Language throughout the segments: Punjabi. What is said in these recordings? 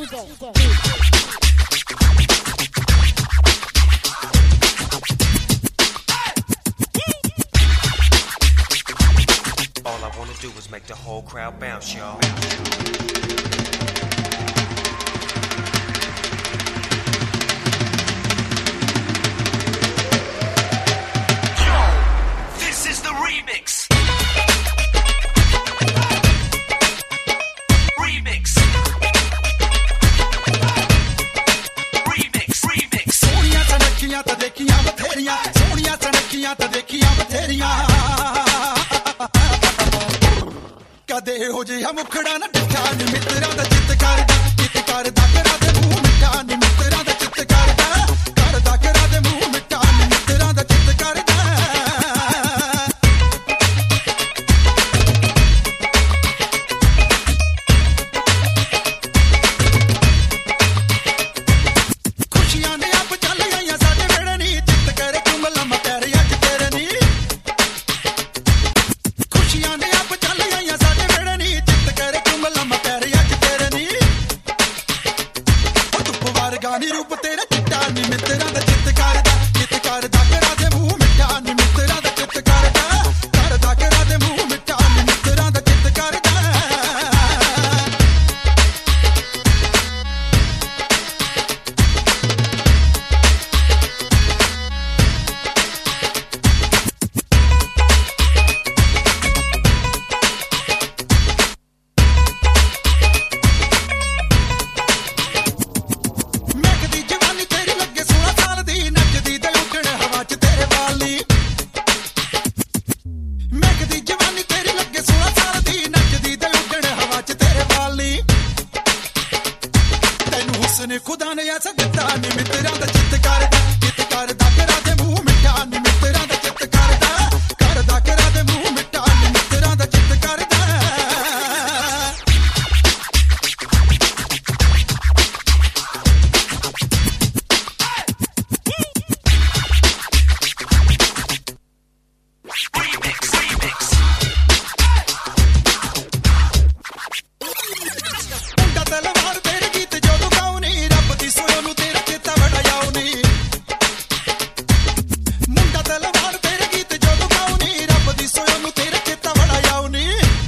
All I wanna do is make the whole crowd bounce, y'all. This is the remix. Remix. Remix. Remix. ਸੋਹਣੀਆਂ ਸਨੱਖੀਆਂ ਤਾਂ ਦੇਖੀਆਂ ਬਥੇਰੀਆਂ ਸੋਹਣੀਆਂ ਸਨੱਖੀਆਂ ਤਾਂ ਦੇਖੀਆਂ ਬਥੇਰੀਆਂ ਕਦੇ ਇਹੋ ਜਿਹਾ ਮੁਖੜਾ ਨਾ ਡਿੱਠਾ ਨੀ ਮਿੱਤਰਾਂ ਦਾ ਚਿੱਤ ਕਰਦਾ ਕਰਾ ਦੇ ਮੂੰਹ ਮਿੱਠਾ ਨੀ ਮਿੱਤਰਾਂ ਦਾ ਚਿੱਤ ਕਰਦਾ ਕਰਾ ਦੇ ਮੂੰਹ ਮਿੱਠਾ ਨੀ ਮਿੱਤਰਾਂ ਦਾ ਚਿੱਤ ਕਰਦਾ ਖੁਸ਼ੀਆਂ ਨੇ ਆਪ ਚੱਲ ਗਈਆਂ ਸਾਡੇ ਵੇੜੇ ਨੀ ਚਿੱਤ ਕਰੇ ਤੂੰ ਮਲਮ ਤੇਰੇ ਅੱਜ ਤੇਰੇ ਨੀ ਖੁਸ਼ੀਆਂ ਨੇ ਆਪ ਚੱਲ ਗਈਆਂ ਸਾਡੇ ਵੇੜੇ ਨੀ ਚਿੱਤ ਕਰੇ ਤੂੰ ਮਲਮ ਤੇਰੇ ਅੱਜ ਤੇਰੇ ਨੀ ਉਹ ਧੁੱਪ ਵਰਗਾ ਨੀ ਰੂਪ ਤੇਰਾ ਚਿੱਟਾ ਨੀ ਮਿੱਤਰਾਂ ਦਾ ਚਿੱਤ ਕਰਦਾ ਕਰਾ ਦੇ ਮੂੰਹ ਮਿੱਠਾ ਨੀ ਮਿੱਤਰਾਂ ਦਾ ਚਿੱਤ ਕਰਦਾ ਕਰਾ ਦੇ ਮੂੰਹ ਮਿੱਠਾ ਨੀ ਮਿੱਤਰਾਂ ਦਾ ਚਿੱਤ ਕਰਦਾ ਮਹਿਕਦੀ ਜਵਾਨੀ ਤੇਰੀ ਲੱਗੇ 16 ਸਾਲ ਦੀ ਨੱਚਦੀ ਤੇ ਉੱਡਣ ਹਵਾ 'ਚ ਤੇਰੇ ਵਾਲੀ ਮਹਿਕਦੀ ਜਵਾਨੀ ਤੇਰੀ ਲੱਗੇ 16 ਸਾਲ ਦੀ ਨੱਚਦੀ ਤੇ ਉੱਡਣ ਹਵਾ 'ਚ ਤੇਰੇ ਵਾਲੀ ਤੈਨੂੰ ਹੁਸਨ ਖੁਦਾ ਨੇ ਐਸਾ ਦਿੱਤਾ ਨੀ ਮਿੱਤਰਾਂ ਦਾ ਚਿੱਤ ਕਰਦਾ ਕਰਾ ਦੇ ਮੂੰਹ ਮਿੱਠਾ ਨੀ ਮਿੱਤਰਾਂ ਦਾ ਚਿੱਤ ਕਰਦਾ ਕਰਾ ਦੇ ਮੂੰਹ ਮਿੱਠਾ ਨੀ ਮਿੱਤਰਾਂ ਦਾ ਚਿੱਤ ਕਰਦਾ Remix. Remix. ਮੁੰਡਾ ਤਲਵਾਰ ਤੇਰੇ ਗੀਤ ਜਦੋਂ ਗਾਉਣੀ ਰੱਬ ਦੀ ਸੁਣੋ ਨੂੰ ਤੇਰਾ ਚੇਤਾ ਬੜਾ ਆਉਣੀ ਮੁੰਡਾ ਤਲਵਾਰ ਤੇਰੇ ਗੀਤ ਜਦੋਂ ਗਾਉਣੀ ਰੱਬ ਦੀ ਸੁਣੋ ਨੂੰ ਤੇਰਾ ਚੇਤਾ ਬੜਾ ਆਉਣੀ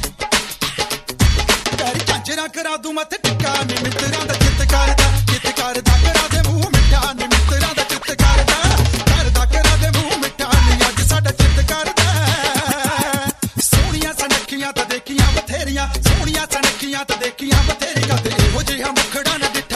ਤੇਰੀ ਝਾਂਜਰਾਂ ਕਰਾ ਦੂੰ ਮੱਥੇ ਟਿੱਕਾ ਨੀ ਮਿੱਤਰਾਂ ਦਾ ਚਿੱਤ ਕਰਦਾ ਕਰਾ ਦੇ ਮੂੰਹ ਮਿੱਠਾ ਨੀ ਮਿੱਤਰਾਂ ਦਾ ਚਿੱਤ ਕਰਦਾ ਕਰਾ ਦੇ ਮੂੰਹ ਮਿੱਠਾ ਨੀ ਅੱਜ ਸਾਡਾ ਚਿੱਤ ਕਰਦਾ ਸੋਹਣੀਆਂ ਸਨੱਖੀਆਂ ਤਾਂ ਦੇਖੀਆਂ ਬਥੇਰੀਆਂ ਸੋਹਣੀਆਂ ਸਨੱਖੀਆਂ ਤਾਂ ਦੇਖੀਆਂ ਬਥੇਰੀਆਂ ਤੇ ਇਹੋ ਜਿਹਾ ਮੁਖੜਾ ਨਾ